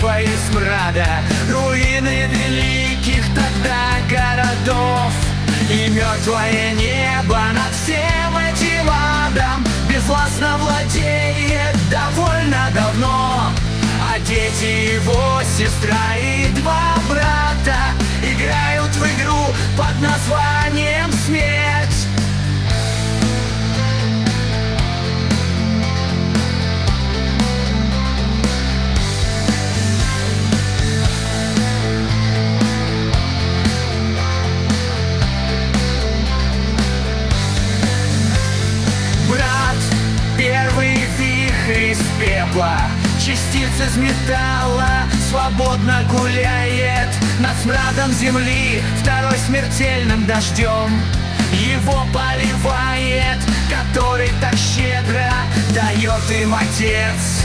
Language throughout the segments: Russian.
дыма и смрада, руины великих тогда городов. И мертвое небо над всем этим адом безвластно владеет довольно давно. А дети его, сестра и два брата играют в игру под названием смерть. Брат, первый вихрь из пепла, частиц из металла, свободно гуляет над смрадом земли. Второй смертельным дождем его поливает, который так щедро дает им Отец.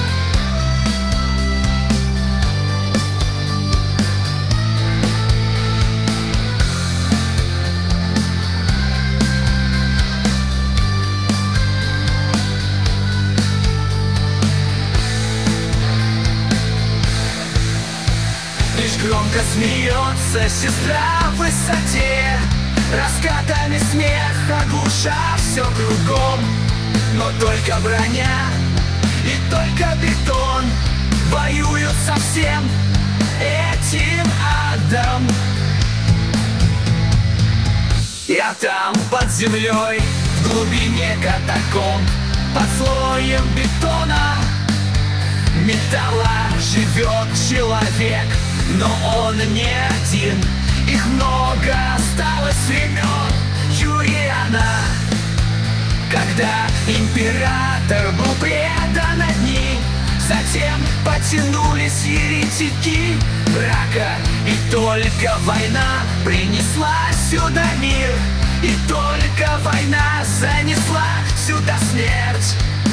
Лишь громко смеется сестра в высоте, раскатами смеха глуша все кругом. Но только броня и только бетон воюют со всем этим адом. Я там под землей, в глубине катакомб, под слоем бетона металла живет человек. Но он не один, их много осталось времен Юриана, когда император был предан одни. Затем потянулись еретики брака, и только война принесла сюда мир, и только война занесла сюда смерть.